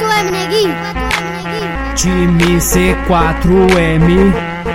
4M, neguinho. Time C4M.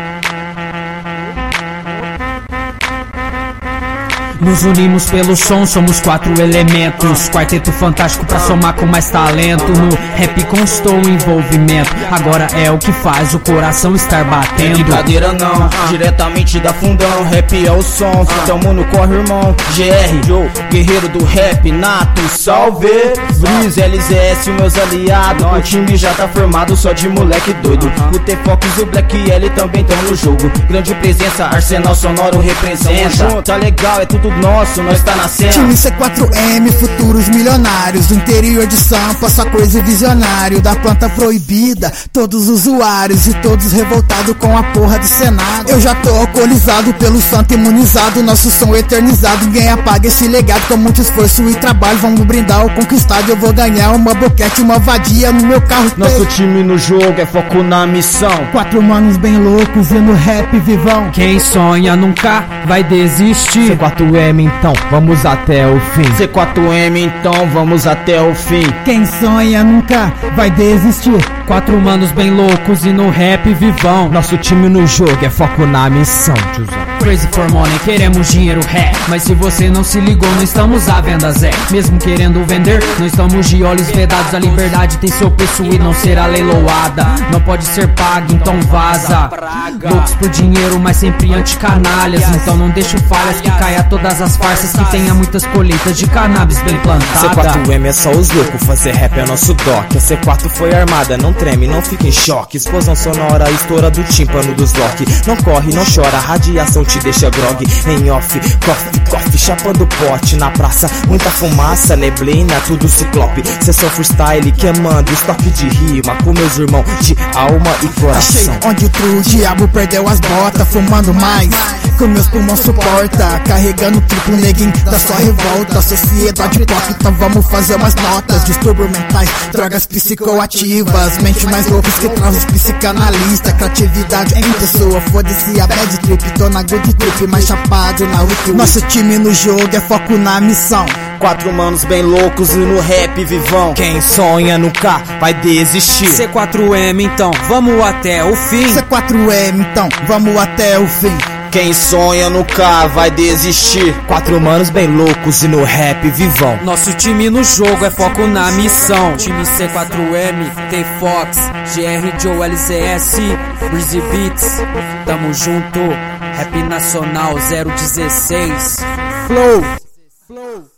Nos unimos pelo som, somos 4 elementos. Quarteto fantástico pra somar com mais talento. No rap constou o envolvimento. Agora é o que faz o coração estar batendo. É brincadeira não, diretamente da fundão. Rap é o som, tamo no corre, irmão. GR, Joe, guerreiro do rap nato. Salve, Breeze, LZS, meus aliados. O time já tá formado só de moleque doido. O T-Fox e o Black L também tão no jogo. Grande presença, Arsenal Sonoro representa. Tá legal, é tudo nosso, nós tá na cena. Time C4M, futuros milionários. Do interior de Sampa, só coisa visionário. Da planta proibida, todos usuários. E todos revoltados com a porra do Senado. Eu já tô alcoolizado pelo santo imunizado. Nosso som eternizado, ninguém apaga esse legado. Com muito esforço e trabalho, vamos brindar o conquistado. Eu vou ganhar uma boquete, uma vadia no meu carro. Nosso time no jogo é foco na missão. 4 manos bem loucos e no rap vivão. Quem sonha nunca vai desistir. C4M, então vamos até o fim. C4M, então vamos até o fim. Quem sonha nunca vai desistir. 4 manos bem loucos e no rap vivão. Nosso time no jogo é foco na missão, tiozão. Crazy for money, queremos dinheiro ré. Mas se você não se ligou, não estamos à venda Zé. Mesmo querendo vender, não estamos de olhos vedados. A liberdade tem seu preço e não será leiloada. Não pode ser paga, então vaza. Loucos por dinheiro, mas sempre anti-canalhas. Então não deixo falhas que caia todas as farsas. Que tenha muitas colheitas de cannabis bem plantada. C4M é só os loucos, fazer rap é nosso doc. A C4 foi armada, não treme, não fica em choque. Explosão sonora, estoura do tímpano dos lock. Não corre, não chora, radiação te deixa grog. Em off, coffee, chapando pote. Na praça, muita fumaça, neblina, tudo ciclope. Sessão freestyle, queimando estoque de rima. Com meus irmãos de alma e coração. Achei onde o diabo perdeu as botas, fumando mais com meus pulmões suporta. Carregando triplo neguinho da sua revolta. Sociedade hipócrita, vamos fazer umas notas. Distúrbios mentais, drogas psicoativas. Mente mais loucos que traz os psicanalistas. Criatividade em pessoa, foda-se a bad trip. Tô na good trip, mais chapado na wiki. Nosso time no jogo é foco na missão. 4 manos bem loucos e no rap vivão. Quem sonha nunca vai desistir. C4M, então vamos até o fim. C4M, então vamos até o fim. Quem sonha nunca vai desistir. 4 manos bem loucos e no rap vivão. Nosso time no jogo é foco na missão. Time C4M, T-Fox, GR Joe, LZS, Breezy Beats. Tamo junto, rap nacional 016. Flow.